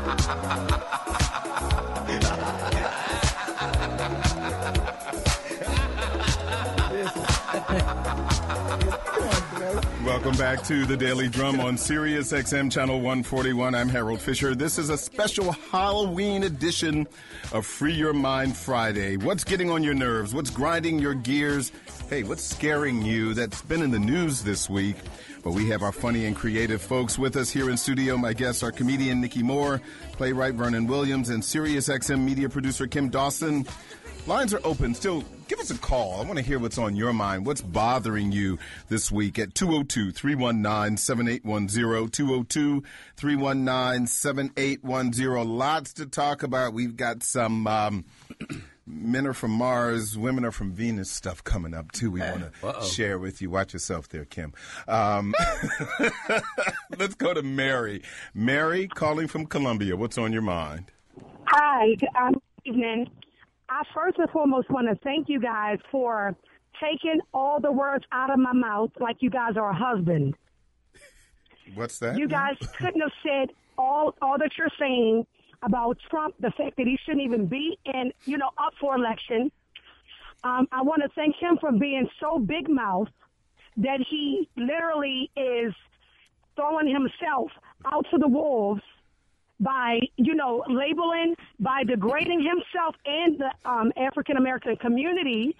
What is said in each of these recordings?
Welcome back to the Daily Drum on Sirius XM Channel 141. I'm Harold Fisher. This is a special Halloween edition of Free Your Mind Friday. What's getting on your nerves? What's grinding your gears? Hey, what's scaring you that's been in the news this week? But we have our funny and creative folks with us here in studio. My guests are comedian Nikki Moore, playwright Vernon Williams, and Sirius XM media producer Kim Dawson. Lines are open. Still, give us a call. I want to hear what's on your mind. What's bothering you this week at 202-319-7810, 202-319-7810. Lots to talk about. We've got some men are from Mars, women are from Venus stuff coming up, too. We want to share with you. Watch yourself there, Kim. Let's go to Mary. Mary, calling from Columbia. What's on your mind? Hi. Good evening. I first and foremost want to thank you guys for taking all the words out of my mouth like you guys are a husband. What's that? You guys couldn't have said all that you're saying about Trump, the fact that he shouldn't even be up for election. I want to thank him for being so big mouth that he literally is throwing himself out to the wolves by, labeling, by degrading himself and the African-American community,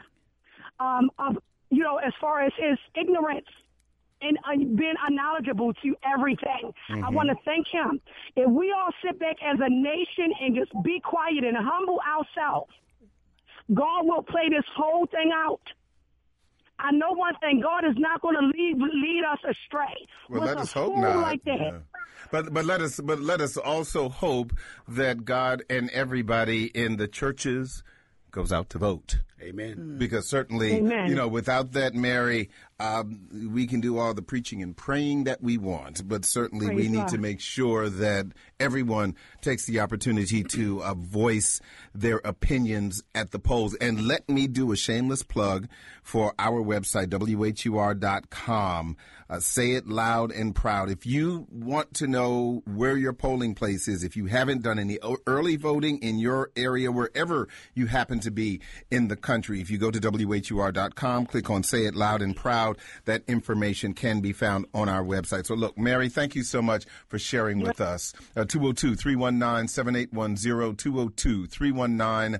as far as his ignorance and being unknowledgeable to everything. Mm-hmm. I want to thank him. If we all sit back as a nation and just be quiet and humble ourselves, God will play this whole thing out. I know one thing: God is not going to lead us astray. Well, let us hope not. Like that. Yeah. But let us also hope that God and everybody in the churches goes out to vote. Amen. Because certainly, Amen. Without that, Mary, we can do all the preaching and praying that we want, but certainly we need to make sure that everyone takes the opportunity to voice their opinions at the polls. And let me do a shameless plug for our website, WHUR.com. Say it loud and proud. If you want to know where your polling place is, if you haven't done any early voting in your area, wherever you happen to be in the country, if you go to WHUR.com, click on Say It Loud and Proud, that information can be found on our website. So look, Mary, thank you so much for sharing with us. 202-319-7810,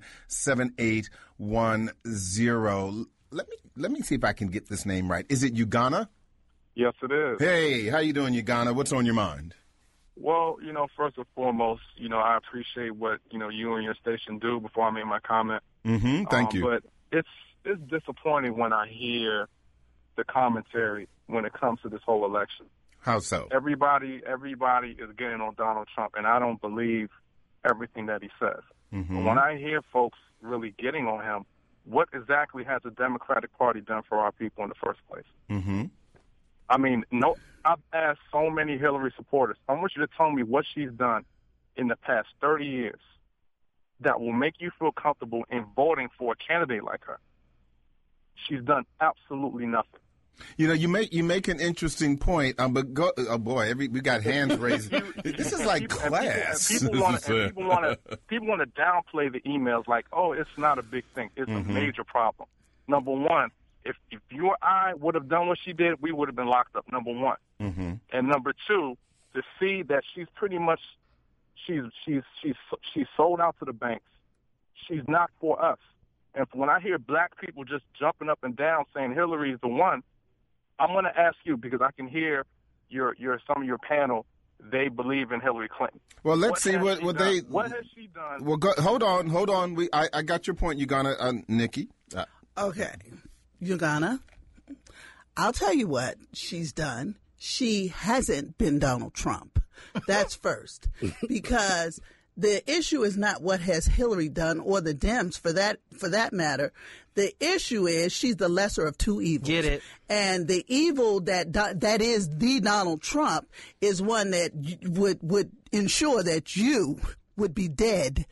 202-319-7810. Let me see if I can get this name right. Is it Ugana? Yes, it is. Hey, how you doing, Ugana? What's on your mind? Well, first and foremost, I appreciate what, you and your station do before I make my comment. Mm-hmm. Thank you. But it's disappointing when I hear the commentary when it comes to this whole election. How so? Everybody is getting on Donald Trump, and I don't believe everything that he says. Mm-hmm. But when I hear folks really getting on him, what exactly has the Democratic Party done for our people in the first place? Mm-hmm. I mean, I've asked so many Hillary supporters. I want you to tell me what she's done in the past 30 years that will make you feel comfortable in voting for a candidate like her. She's done absolutely nothing. You make an interesting point, but we got hands raised. This is like class. People want to downplay the emails like, oh, it's not a big thing. It's a major problem. Number one, if you or I would have done what she did, we would have been locked up. Number one, and number two, to see that she's pretty much she's sold out to the banks. She's not for us. And when I hear black people just jumping up and down saying Hillary is the one, I'm going to ask you, because I can hear some of your panel, they believe in Hillary Clinton. Well, let's see what they. What has she done? Well, hold on. I got your point, Ugana. Nikki. Okay, Ugana. I'll tell you what she's done. She hasn't been Donald Trump. That's first, because the issue is not what has Hillary done or the Dems for that matter. The issue is she's the lesser of two evils. Get it? And the evil that is the Donald Trump is one that would ensure that you would be dead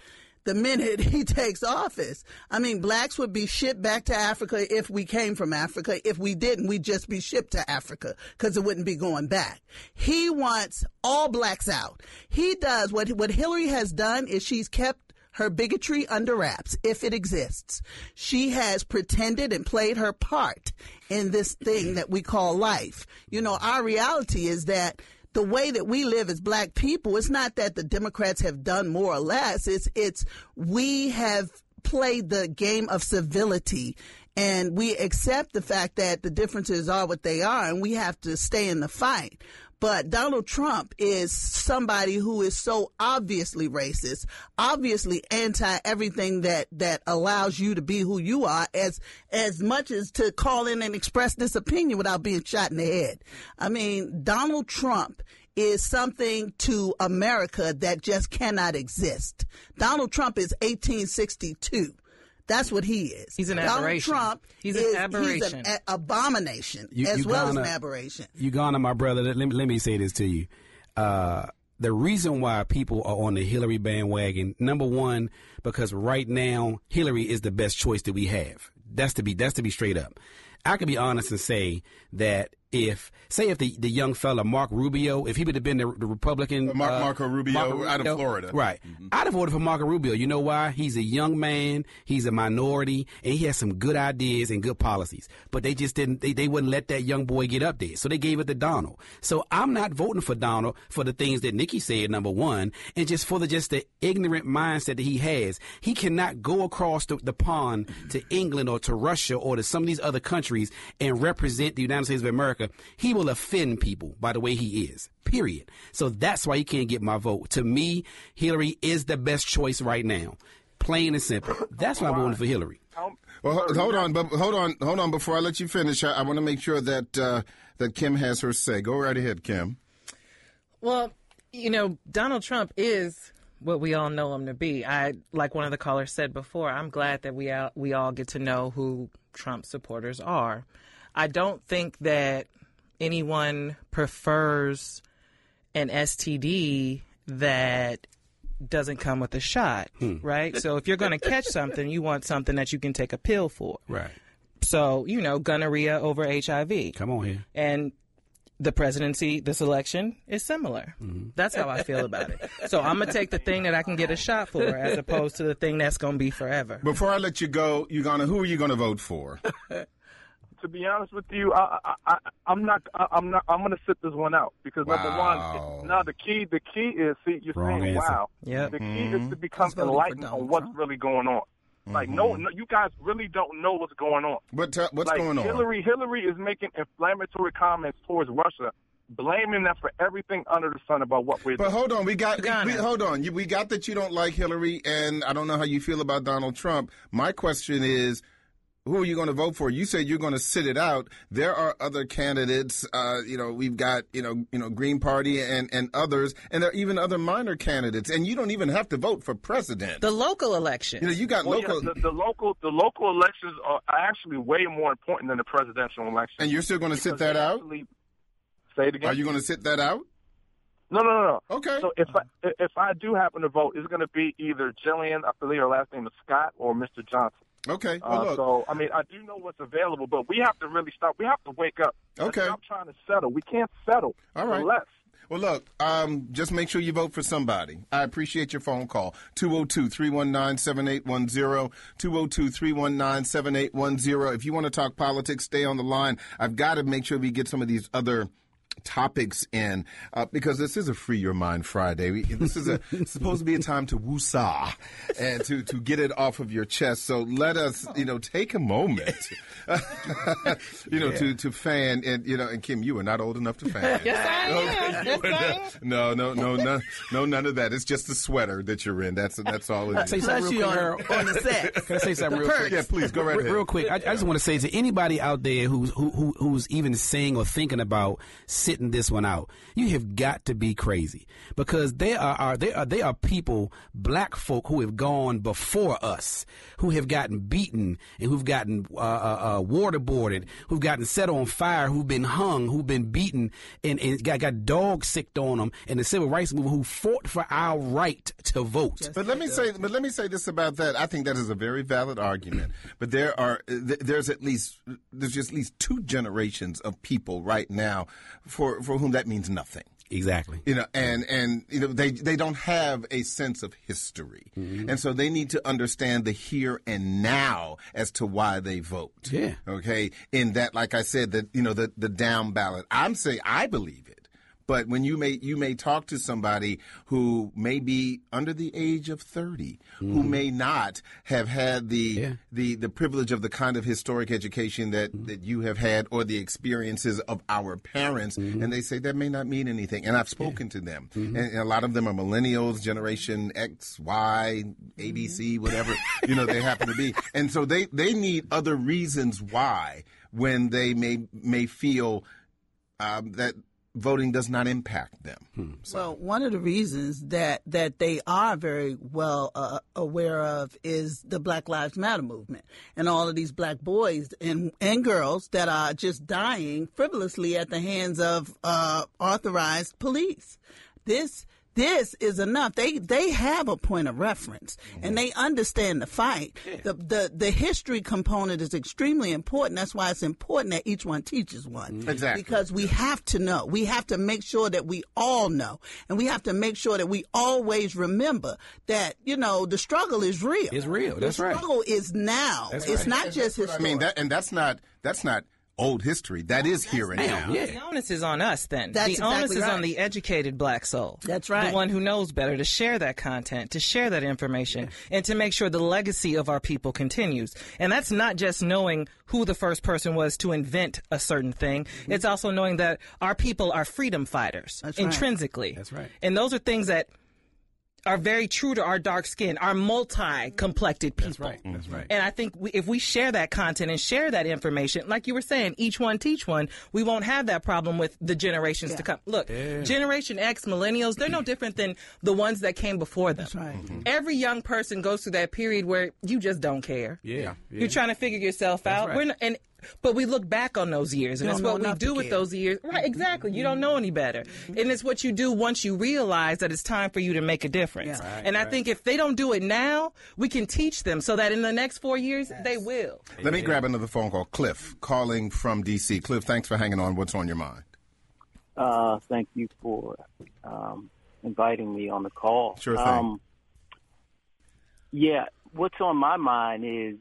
the minute he takes office. I mean, blacks would be shipped back to Africa if we came from Africa. If we didn't, we'd just be shipped to Africa because it wouldn't be going back. He wants all blacks out. He does what Hillary has done is she's kept her bigotry under wraps, if it exists. She has pretended and played her part in this thing that we call life. You know, our reality is that the way that we live as black people, it's not that the Democrats have done more or less. It's we have played the game of civility, and we accept the fact that the differences are what they are, and we have to stay in the fight. But Donald Trump is somebody who is so obviously racist, obviously anti everything that allows you to be who you are, as much as to call in and express this opinion without being shot in the head. I mean, Donald Trump is something to America that just cannot exist. Donald Trump is 1862. That's what he is. He's an aberration. Donald Trump he's an aberration. He's an abomination as well as an aberration. Uganda, my brother, let me say this to you. The reason why people are on the Hillary bandwagon, number one, because right now Hillary is the best choice that we have. That's to be straight up. I can be honest and say that if the young fella Mark Rubio, if he would have been the Republican Marco Rubio out of Florida, right? I'd have voted for Marco Rubio. You know why? He's a young man, he's a minority, and he has some good ideas and good policies. But they just didn't. They wouldn't let that young boy get up there, so they gave it to Donald. So I'm not voting for Donald for the things that Nikki said. Number one, and just for the ignorant mindset that he has. He cannot go across the pond to England or to Russia or to some of these other countries and represent the United States of America. He will offend people by the way he is, period. So that's why he can't get my vote. To me, Hillary is the best choice right now. Plain and simple. That's why I'm voting for Hillary. Well, hold on. Before I let you finish, I want to make sure that Kim has her say. Go right ahead, Kim. Well, you know, Donald Trump is what we all know him to be. Like one of the callers said before, I'm glad that we all get to know who Trump supporters are. I don't think that anyone prefers an STD that doesn't come with a shot, right? So if you're going to catch something, you want something that you can take a pill for. Right. So, you know, gonorrhea over HIV. Come on here. And the presidency, this election, is similar. Mm-hmm. That's how I feel about it. So I'm going to take the thing that I can get a shot for as opposed to the thing that's going to be forever. Before I let you go, Uganda, who are you going to vote for? To be honest with you, I'm going to sit this one out because number one, the key is, see, you're Wrong saying, answer. wow. Yep. The key is to become enlightened on what's really going on. Mm-hmm. Like, no, you guys really don't know what's going on. What's going on? Hillary is making inflammatory comments towards Russia, blaming them for everything under the sun about what we're doing. But hold on, we got that you don't like Hillary, and I don't know how you feel about Donald Trump. My question is, who are you going to vote for? You said you're going to sit it out. There are other candidates. We've got Green Party and others, and there are even other minor candidates. And you don't even have to vote for president. The local election. You got local. Yeah, the local elections are actually way more important than the presidential election. And you're still going to sit that out? Say it again. Are you going to sit that out? No. Okay. So if I do happen to vote, it's going to be either Jillian, I believe her last name is Scott, or Mr. Johnson. Okay. Well, look. So, I mean, I do know what's available, but we have to really stop. We have to wake up. Okay. Stop trying to settle. We can't settle. All right. For less. Well, look, just make sure you vote for somebody. I appreciate your phone call. 202-319-7810, 202-319-7810. If you want to talk politics, stay on the line. I've got to make sure we get some of these other topics in because this is a Free Your Mind Friday. This is supposed to be a time to woosah and to get it off of your chest. So let us, take a moment, to fan and Kim, you are not old enough to fan. Yes, I am. No, none of that. It's just the sweater that you're in. That's all it is. Say something real quick. on the set. Can I say something real quick? Yeah, please go right ahead. Real quick, I just want to say to anybody out there who's even saying or thinking about sitting this one out. You have got to be crazy, because they are people, black folk, who have gone before us, who have gotten beaten and who've gotten waterboarded, who've gotten set on fire, who've been hung, who've been beaten, and got dog sicked on them in the civil rights movement, who fought for our right to vote. But let me say this about that. I think that is a very valid argument. But there's at least two generations of people right now for whom that means nothing. Exactly. And they don't have a sense of history. Mm-hmm. And so they need to understand the here and now as to why they vote. Yeah. Okay. In that, like I said, the down ballot. I believe it. But when you may talk to somebody who may be under the age of 30, who may not have had the privilege of the kind of historic education that you have had, or the experiences of our parents, and they say that may not mean anything. And I've spoken to them, and a lot of them are millennials, Generation X, Y, ABC, whatever they happen to be, and so they need other reasons why when they may feel that voting does not impact them. So. Well, one of the reasons that they are very well aware of is the Black Lives Matter movement, and all of these black boys and girls that are just dying frivolously at the hands of authorized police. This is enough. They have a point of reference, and they understand the fight. Yeah. The history component is extremely important. That's why it's important that each one teaches one. Exactly. Because we have to know. We have to make sure that we all know, and we have to make sure that we always remember that the struggle is real. It's real. That's right. The struggle is now. That's it's right. not just historic. I mean, that's not old history. That is here and now. Yeah. The onus is on us then. That's the onus exactly is right. on the educated black soul. That's right. The one who knows better to share that content, to share that information, and to make sure the legacy of our people continues. And that's not just knowing who the first person was to invent a certain thing. It's also knowing that our people are freedom fighters. That's right. Intrinsically. That's right. And those are things that are very true to our dark skin, our multi-complected people. That's right. That's right. And I think if we share that content and share that information, like you were saying, each one teach one, we won't have that problem with the generations to come. Look, Generation X, millennials, they're no different than the ones that came before them. That's right. Mm-hmm. Every young person goes through that period where you just don't care. Yeah. You're trying to figure yourself out. Right. But we look back on those years, and it's what we do with those years. Right, exactly. You don't know any better. And it's what you do once you realize that it's time for you to make a difference. Yeah. And I think if they don't do it now, we can teach them so that in the next 4 years, they will. Let me grab another phone call. Cliff, calling from D.C. Cliff, thanks for hanging on. What's on your mind? Thank you for inviting me on the call. Sure thing. What's on my mind is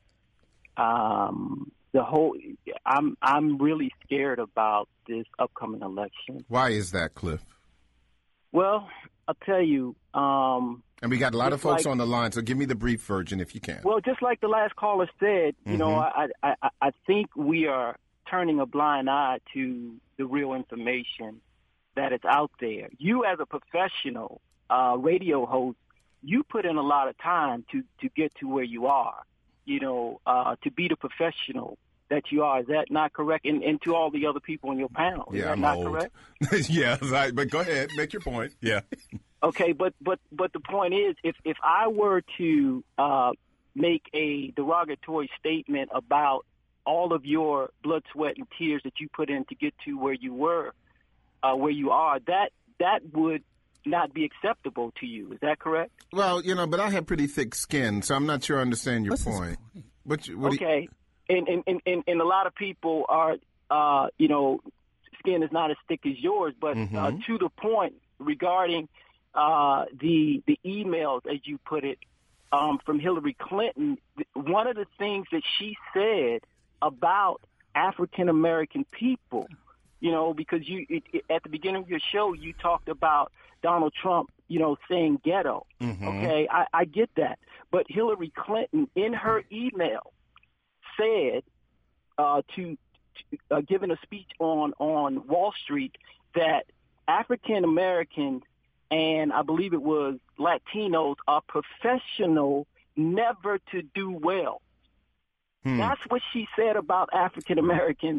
I'm really scared about this upcoming election. Why is that, Cliff? Well, I'll tell you. And we got a lot of folks on the line, so give me the brief version if you can. Well, just like the last caller said, I think we are turning a blind eye to the real information that is out there. You, as a professional radio host, you put in a lot of time to get to where you are. To be the professional that you are. Is that not correct? And to all the other people in your panel. Is that I'm not old. Correct? Yeah, but go ahead. Make your point. Yeah. Okay, but the point is, if I were to make a derogatory statement about all of your blood, sweat, and tears that you put in to get to where you were, where you are, that would not be acceptable to you. Is that correct? Well, but I have pretty thick skin, so I'm not sure I understand your point. Okay. And a lot of people are, skin is not as thick as yours, but to the point regarding the emails, as you put it, from Hillary Clinton, one of the things that she said about African American people, because at the beginning of your show, you talked about Donald Trump, saying ghetto. Mm-hmm. Okay, I get that. But Hillary Clinton, in her email, said giving a speech on Wall Street that African Americans and I believe it was Latinos are professional never to do well. That's what she said about African Americans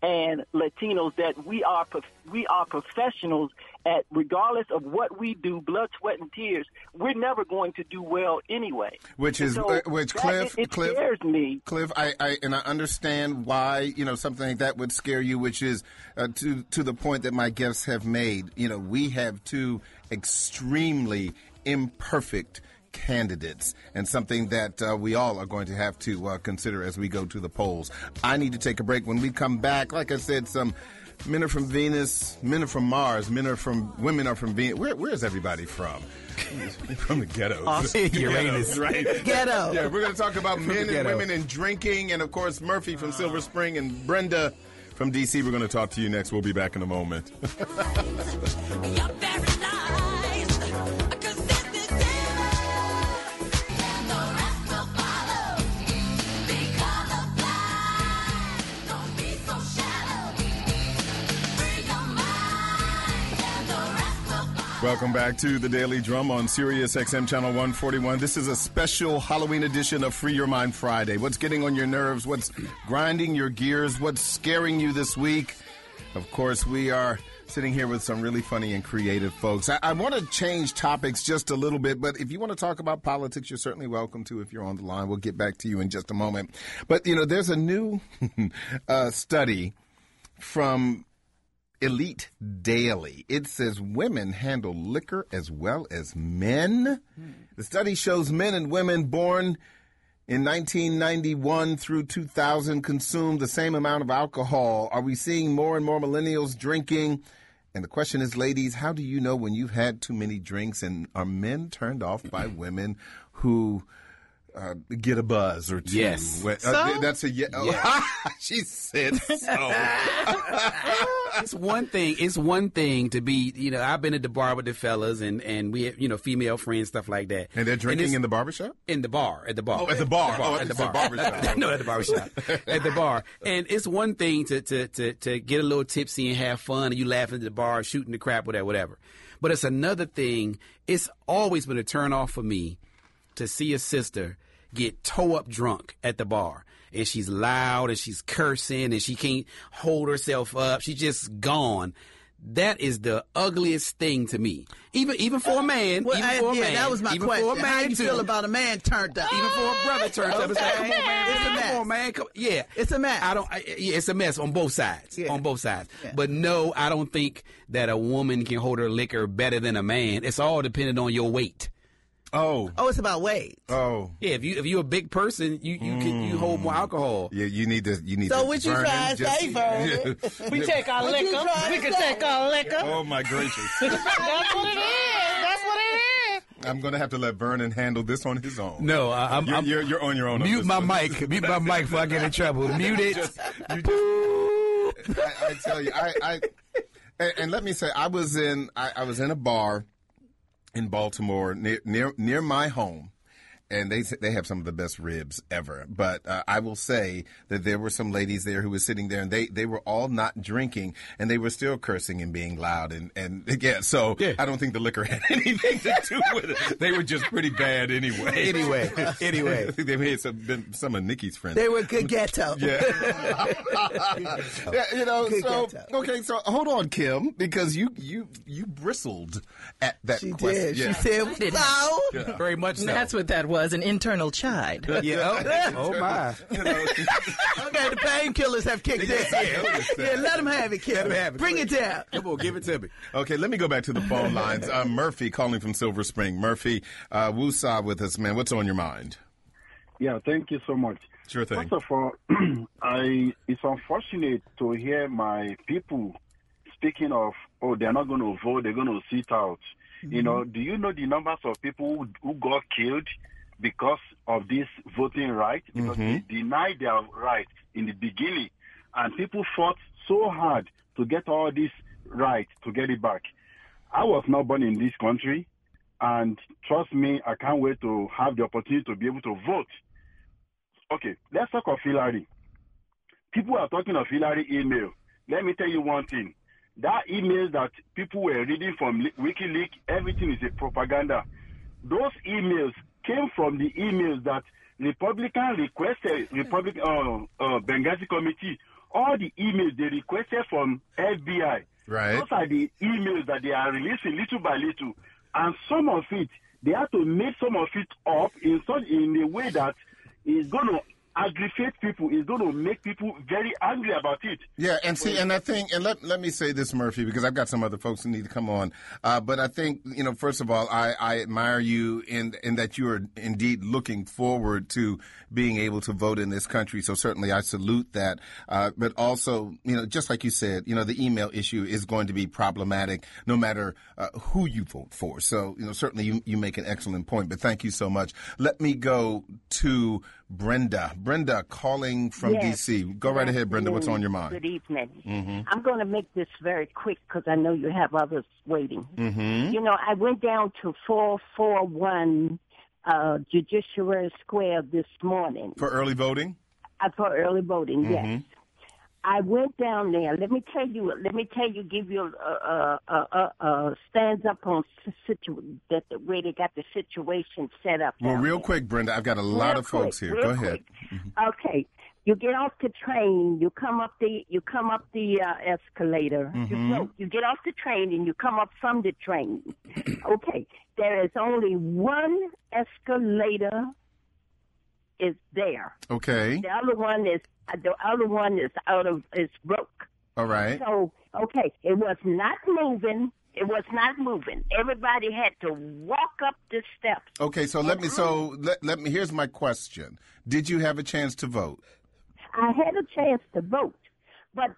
and Latinos that we are professionals at, regardless of what we do, blood, sweat, and tears. We're never going to do well anyway. Which Cliff, it scares me. Cliff, I understand why something like that would scare you, which is to the point that my guests have made. We have two extremely imperfect candidates, and something that we all are going to have to consider as we go to the polls. I need to take a break. When we come back, like I said, some men are from Venus, men are from Mars, women are from Venus. Where's everybody from? From the ghettos. Uranus, right? Ghetto. Yeah, we're going to talk about men and women and drinking, and of course Murphy from Silver Spring and Brenda from DC. We're going to talk to you next. We'll be back in a moment. Welcome back to the Daily Drum on Sirius XM Channel 141. This is a special Halloween edition of Free Your Mind Friday. What's getting on your nerves? What's grinding your gears? What's scaring you this week? Of course, we are sitting here with some really funny and creative folks. I want to change topics just a little bit, but if you want to talk about politics, you're certainly welcome to if you're on the line. We'll get back to you in just a moment. But, there's a new study from Elite Daily. It says women handle liquor as well as men. The study shows men and women born in 1991 through 2000 consumed the same amount of alcohol. Are we seeing more and more millennials drinking? And the question is, ladies, how do you know when you've had too many drinks? And are men turned off by women who get a buzz or two? Yes. That's a yes. Oh, she said so. It's one thing to be, I've been at the bar with the fellas and we have, female friends, stuff like that. And they're drinking in the barbershop? At the bar. Oh, at the bar. At the barbershop. No, at the barbershop. At the bar. And it's one thing to get a little tipsy and have fun and you laughing at the bar, shooting the crap, whatever. But it's another thing. It's always been a turn off for me to see a sister get toe up drunk at the bar. And she's loud and she's cursing and she can't hold herself up. She's just gone. That is the ugliest thing to me. Even for a man. That was my question. How you feel about a man turned up? Even for a brother turned up. It's like, come on, man. It's a mess. Come on, man. Yeah. It's a mess. It's a mess on both sides. Yeah. On both sides. Yeah. But no, I don't think that a woman can hold her liquor better than a man. It's all dependent on your weight. Oh, it's about weight. Oh, yeah. If you're a big person, you hold more alcohol. Yeah, you need to. So what you trying to say, Vernon? We take our liquor. We can take our liquor. Oh my gracious! That's what it is. That's what it is. I'm going to have to let Vernon handle this on his own. No, you're on your own. Mute my mic. Mute my mic before I get in trouble. Mute it. I tell you, and let me say, I was in a bar in Baltimore near my home, and they have some of the best ribs ever. But I will say that there were some ladies there who were sitting there, and they were all not drinking, and they were still cursing and being loud. And so I don't think the liquor had anything to do with it. They were just pretty bad anyway. Anyway. I think they made some of Nikki's friends. They were good ghetto. Yeah. Okay, so hold on, Kim, because you bristled at that She question. did. Yeah. She said, "No." Yeah. Very much so. That's what that was, an internal chide. Yeah. Oh my. Okay, the painkillers have kicked in. Yeah, let them have it, Kim. Let 'em have it. Bring it down. Come on, give it to me. Okay, let me go back to the phone lines. Murphy calling from Silver Spring. Murphy, woosah with us, man. What's on your mind? Yeah, thank you so much. Sure thing. First of all, it's unfortunate to hear my people speaking of, they're not going to vote, they're going to sit out. Mm-hmm. Do you know the numbers of people who got killed because of this voting right? Because they denied their right in the beginning. And people fought so hard to get all this right, to get it back. I was not born in this country. And trust me, I can't wait to have the opportunity to be able to vote. Okay, let's talk of Hillary. People are talking of Hillary email. Let me tell you one thing. That email that people were reading from WikiLeaks, everything is a propaganda. Those emails came from the emails that Republican requested, Benghazi committee all the emails they requested from FBI. Right. Those are the emails that they are releasing little by little. And some of it, they have to make some of it up in a way that is going to aggravate people, is going to make people very angry about it. Yeah, and see, and I think, and let me say this, Murphy, because I've got some other folks who need to come on. But I think, first of all, I admire you in that you are indeed looking forward to being able to vote in this country. So certainly I salute that. But also, just like you said, the email issue is going to be problematic no matter who you vote for. So, certainly you make an excellent point. But thank you so much. Let me go to Brenda. Brenda calling from D.C. Go right ahead, Brenda. What's on your mind? Good evening. Mm-hmm. I'm going to make this very quick because I know you have others waiting. Mm-hmm. I went down to 441 Judiciary Square this morning. For early voting? For early voting, Mm-hmm. yes. I went down there. Let me tell you, give you a stands up on that the way they got the situation set up. Well, real quick, Brenda, I've got a lot of folks here. Go ahead. Mm-hmm. Okay, you get off the train, you come up the escalator. Mm-hmm. You get off the train and you come up from the train. Okay, there is only one escalator is there. Okay. The other one is broke. All right. So, okay, it was not moving. Everybody had to walk up the steps. Okay, so let me here's my question. Did you have a chance to vote? I had a chance to vote, but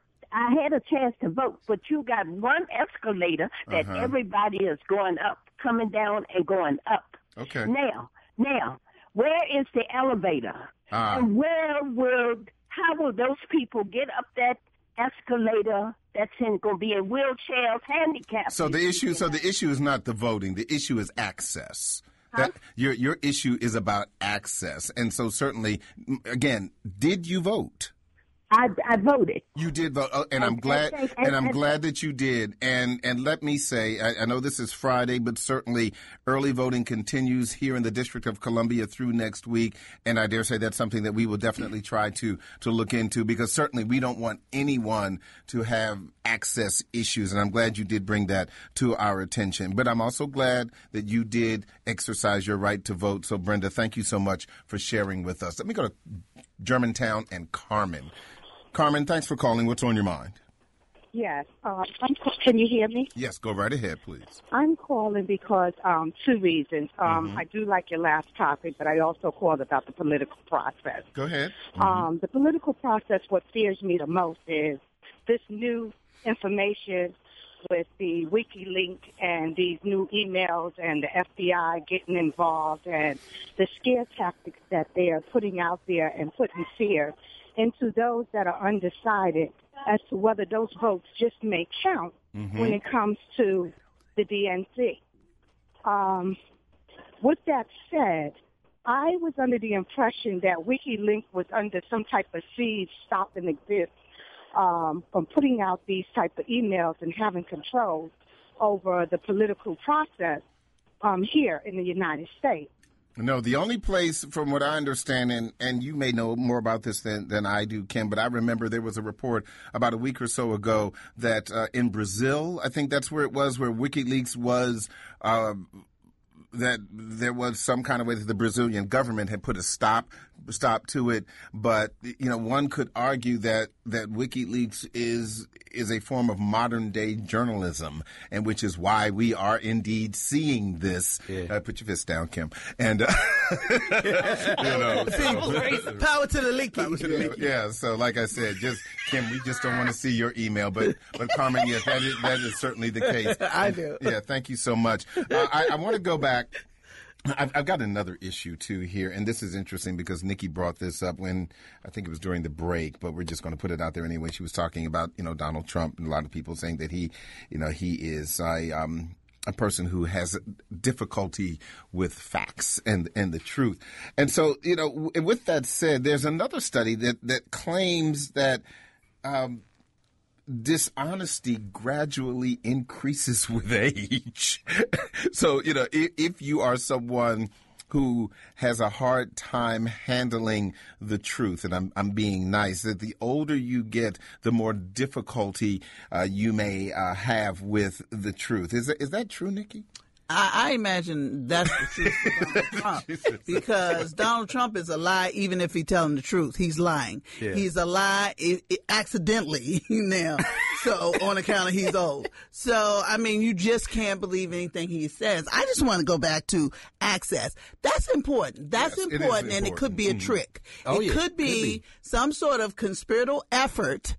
you got one escalator that everybody is going up, coming down and going up. Okay. Now, where is the elevator? And how will those people get up that escalator that's going to be in wheelchairs, handicapped? So the issue is not the voting. The issue is access. That your issue is about access. And so certainly, again, did you vote? I voted. You did vote, and I'm glad. I'm glad that you did. And let me say, I know this is Friday, but certainly early voting continues here in the District of Columbia through next week. And I dare say that's something that we will definitely try to look into, because certainly we don't want anyone to have access issues. And I'm glad you did bring that to our attention. But I'm also glad that you did exercise your right to vote. So Brenda, thank you so much for sharing with us. Let me go to Germantown and Carmen. Carmen, thanks for calling. What's on your mind? Yes. Can you hear me? Yes, go right ahead, please. I'm calling because two reasons. I do like your last topic, but I also called about the political process. Go ahead. The political process, what scares me the most is this new information with the WikiLeaks and these new emails and the FBI getting involved and the scare tactics that they are putting out there and putting fear into those that are undecided as to whether those votes just may count when it comes to the DNC. With that said, I was under the impression that WikiLeaks was under some type of siege stopping exist from putting out these type of emails and having control over the political process here in the United States. No, the only place, from what I understand, and you may know more about this than I do, Kim, but I remember there was a report about a week or so ago that in Brazil, I think that's where it was, where WikiLeaks was, that there was some kind of way that the Brazilian government had put a stop to it. But, one could argue that WikiLeaks is a form of modern day journalism, and which is why we are indeed seeing this. Yeah. Put your fist down, Kim. And, power to the leaky. Yeah. So like I said, Kim, we just don't want to see your email, but Carmen, yes, that is certainly the case. I do. Yeah. Thank you so much. I want to go back. I've got another issue, too, here, and this is interesting because Nikki brought this up when, I think it was during the break, but we're just going to put it out there anyway. She was talking about, Donald Trump, and a lot of people saying that he is a person who has difficulty with facts and the truth. And so, with that said, there's another study that claims that dishonesty gradually increases with age. So, if you are someone who has a hard time handling the truth, and I'm being nice, that the older you get, the more difficulty you may have with the truth. Is that true, Nikki? I imagine that's the truth for Donald Trump, because Donald Trump is a lie even if he's telling the truth. He's lying. Yeah. He's a lie accidentally now, so on account of he's old. So, I mean, you just can't believe anything he says. I just want to go back to access. That's important. That's important, and it could be a trick. It could be some sort of conspiratorial effort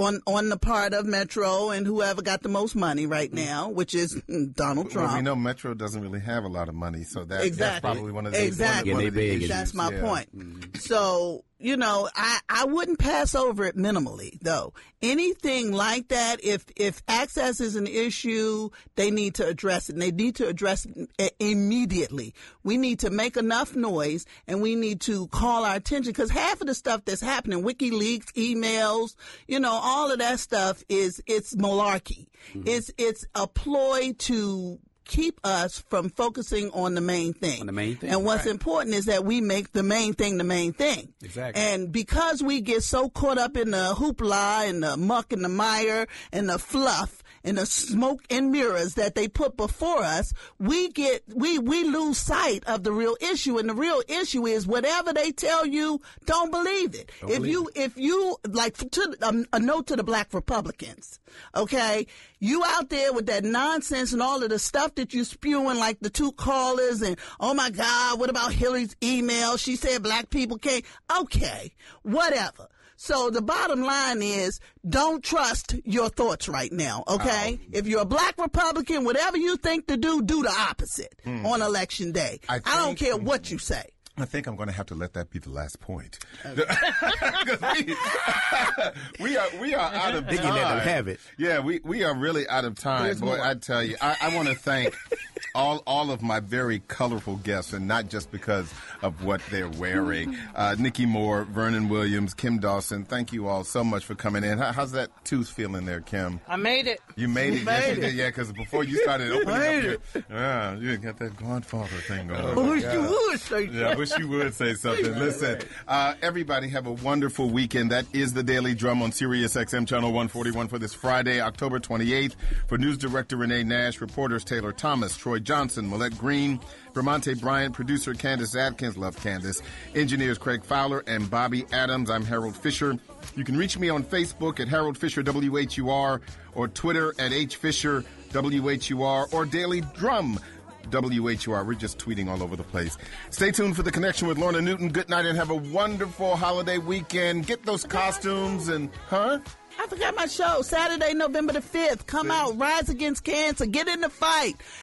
on the part of Metro and whoever got the most money right now, which is Donald Trump. Well, we know Metro doesn't really have a lot of money, so that's probably one of the issues. That's my point. Mm-hmm. So, you know, I wouldn't pass over it minimally, though. Anything like that, if access is an issue, they need to address it. And they need to address it immediately. We need to make enough noise, and we need to call our attention, because half of the stuff that's happening, WikiLeaks, emails, you know, all of that stuff it's malarkey. Mm-hmm. It's a ploy to keep us from focusing on the main thing. And what's important is that we make the main thing the main thing. Exactly. And because we get so caught up in the hoopla and the muck and the mire and the fluff and the smoke and mirrors that they put before us, we lose sight of the real issue. And the real issue is whatever they tell you, don't believe it. If you like, a note to the black Republicans, okay? You out there with that nonsense and all of the stuff that you spewing, like the two callers, and oh my God, what about Hillary's email? She said black people can't. Okay, whatever. So the bottom line is, don't trust your thoughts right now, okay? If you're a black Republican, whatever you think to do the opposite on Election Day. I don't care what you say. I think I'm going to have to let that be the last point. Okay. we are out of time. They can let them have it. Yeah, we are really out of time. There's Boy, more. I tell you, I want to thank all of my very colorful guests, and not just because of what they're wearing. Nikki Moore, Vernon Williams, Kim Dawson, thank you all so much for coming in. How's that tooth feeling there, Kim? I made it. You made it? Yes, you did. Yeah, because before you started opening up you got that Godfather thing going on. I wish you would say something. Yeah, I wish you would say something. Listen, everybody have a wonderful weekend. That is the Daily Drum on Sirius XM Channel 141 for this Friday, October 28th. For News Director Renee Nash, reporters Taylor Thomas, Troy Johnson, Millette Green, Vermonte Bryant, producer Candace Atkins, love Candace, engineers Craig Fowler and Bobby Adams. I'm Harold Fisher. You can reach me on Facebook at Harold Fisher WHUR, or Twitter at HFisher WHUR, or Daily Drum WHUR. We're just tweeting all over the place. Stay tuned for The Connection with Lorna Newton. Good night and have a wonderful holiday weekend. Get those costumes and, I forgot my show, Saturday, November the 5th. Come out, rise against cancer, get in the fight.